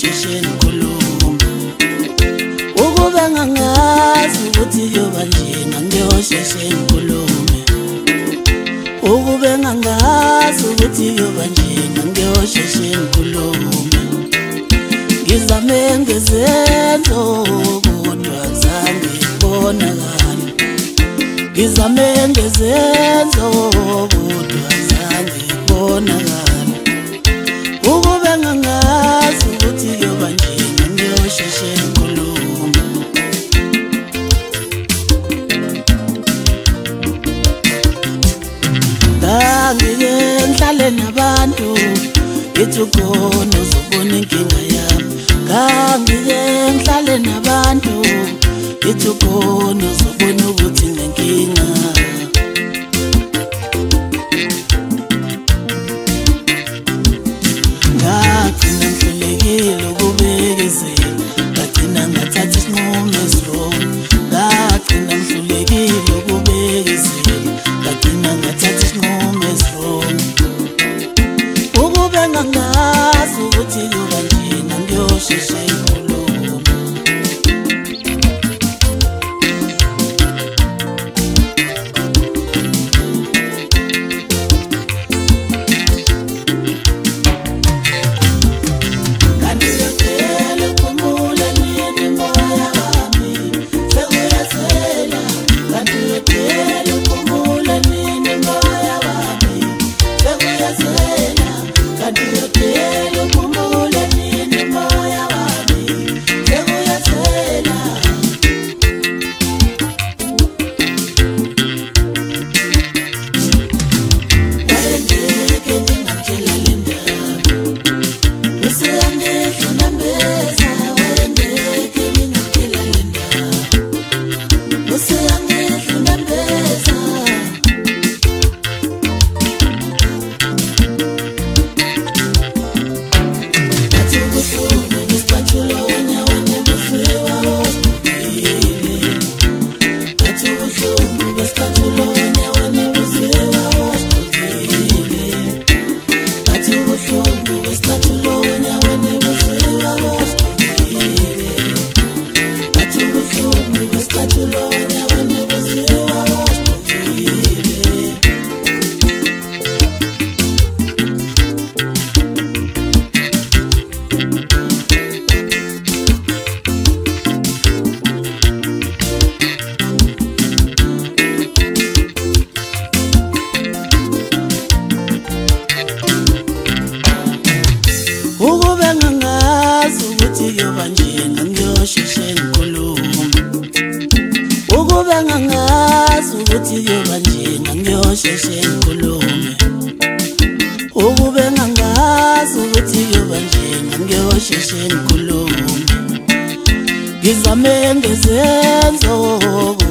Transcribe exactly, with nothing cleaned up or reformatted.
ngiyosheshe ngikhuluma. Ukube ngangazi ukuthi kuyoba njena ngiyosheshe ngikhulume. Ukube ngangazi ukuthi kuyoba njena ngiyosheshe ngikhulume. Ngizame ngezenzo kodwa zange ngibonakale. Ngizame ngezenzo kodwa zange ngibonakale. Ukube ngangazi ukuthi kuyoba njena ngiyosheshe ngikhuluma. Ngangike ngihlale nabantu ethi khona uzobona inkinga yami. Ngangike ngihlale nabantu ethi khona uzobona ukuthi nginenkinga. Ngagcina ngihlulekile ukubekezela, ngagcina ngathatha isinqumo esi-wrong. Ngagcina ngihlulekile ukubekezela, ngagcina ngathatha isinqumo esi-wrong. Ukube ngangazi ukuthi kuyoba njena ngiyosheshe ngikhuluma. Ukube ngangazi ukuthi kuyoba njena ngiyosheshe ngikhuluma. Ukube ngangazi ukuthi kuyoba njena ngiyosheshe ngikhulume. Ukube ngangazi ukuthi kuyoba njena ngiyosheshe ngikhulume. Ngizame ngezenzo